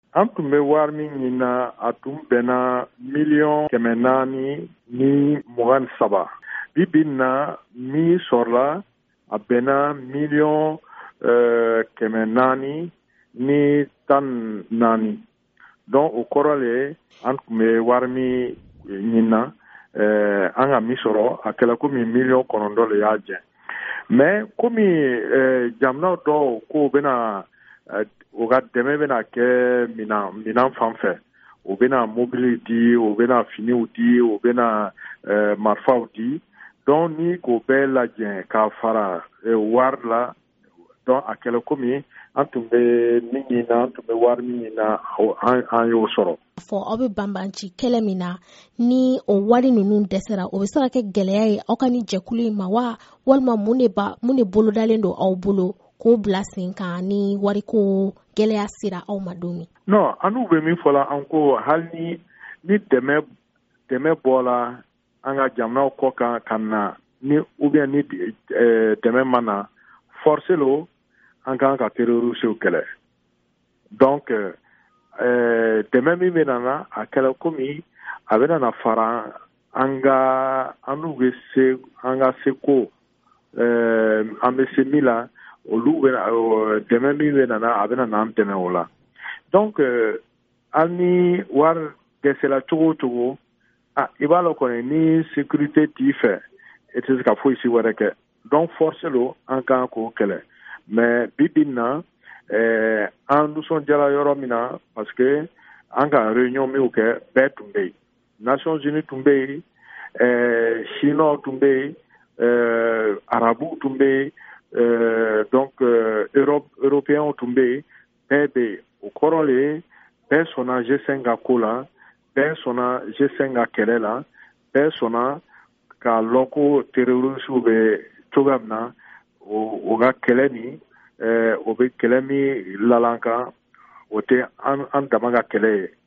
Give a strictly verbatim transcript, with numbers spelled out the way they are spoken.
an tun bɛ wari min ɲini na a tun bɛnna miliyɔn kɛmɛ naani ni mugan ni saba. bi bi in na min sɔrɔla a bɛnna miliyɔn uh, kɛmɛ naani ni tan naani. donc o kɔrɔ le an tun bɛ wari min ɲini na uh, an ka min sɔrɔ a kɛla komi miliyɔn kɔnɔntɔn le y'a jɛ. mais komi uh, jamana dɔw ko bɛna uh, o ka dɛmɛ bɛna kɛ minan minan fan fɛ, o bɛna mobili di, o bɛna finiw di, o bɛna uh, marifaw di. donc ni k'o bɛɛ lajɛ k'a fara uh, wari la, donc a kɛlɛ komi an tun bɛ min ɲini na, an tun bɛ wari min ɲini na, an an y'o sɔrɔ. fɔ aw bɛ banbanci kɛlɛ min na, ni o wari ninnu dɛsɛra, o bɛ se ka kɛ gɛlɛya ye aw ka ni jɛkulu in ma wa, walima mun de ba mun de bolodalen don aw bolo k'o bila sen kan ni wariko gɛlɛya sera aw ma don min? non, an n'u bɛ min fɔ la, an ko hali ni ni dɛmɛ dɛmɛ bɔra an ka jamanaw kɔ kan ka na, ni ou bien ni dɛmɛ ma na, force lo an kan ka terrorisiw kɛlɛ. donc euh, dɛmɛ min bɛ na a kɛlɛ komi a bɛ na fara an ka an n'u bɛ se an ka seko euh, an bɛ se min la, olu bɛ dɛmɛ min bɛ na a bɛ na an dɛmɛ o la. donc euh, hali ni wari dɛsɛla cogo o cogo, ah, i b'a lɔ kɔni ni sécurité t'i fɛ, i tɛ se ka foyi si wɛrɛ kɛ. donc force lo an kan k'o kɛlɛ. mais bi bi in na eh, an nisɔndiyala yɔrɔ min na, parce que an ka réunion minw kɛ bɛɛ tun bɛ yen. nations unies tun bɛ yen, eh, chinois tun bɛ yen, eh, arabuw tun bɛ yen, eh, donc euh, Europe, européens tun bɛ yen, bɛɛ bɛ yen. o kɔrɔ le bɛɛ sɔnna G cinq ka ko la, bɛɛ sɔnna G cinq ka kɛlɛ la, bɛɛ sɔnna k'a lɔn ko terrorisiw bɛ cogoya min na, o, o ka kɛlɛ ni eh, o bɛ kɛlɛ min lalan kan, o tɛ an, an dama ka kɛlɛ ye.